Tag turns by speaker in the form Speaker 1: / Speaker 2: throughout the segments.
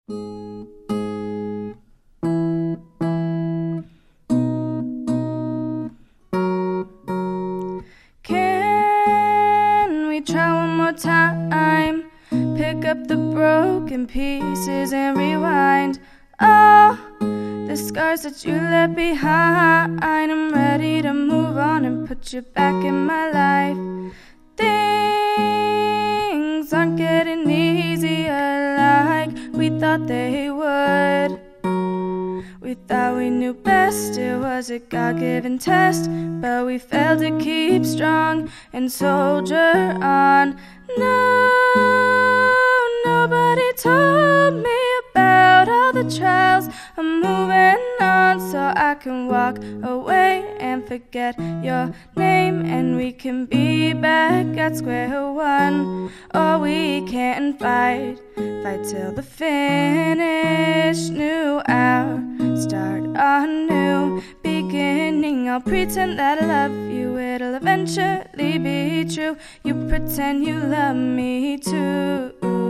Speaker 1: Can we try one more time? Pick up the broken pieces and rewind. Oh, the scars that you left behind. I'm ready to move on and put you back in my life. Things aren't getting easier like we thought they would. We thought we knew best, it was a God-given test, but we failed to keep strong and soldier on. No, nobody told me about all the trials. I'm moving on so I can walk away and forget your name, and we can be back at square one. Or we can fight till the finish. New hour, start a new beginning. I'll pretend that I love you, it'll eventually be true. You pretend you love me too.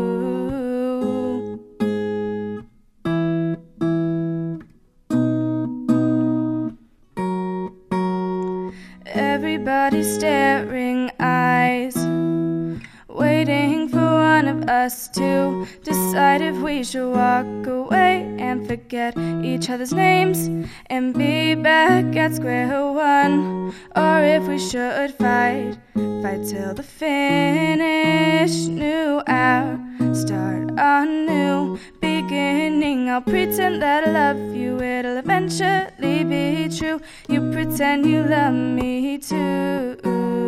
Speaker 1: Everybody's staring eyes, waiting for one of us to decide if we should walk away and forget each other's names and be back at square one, or if we should fight till the finish. New hour, start a new beginning. I'll pretend that I love you, it'll eventually be true. You pretend you love me too.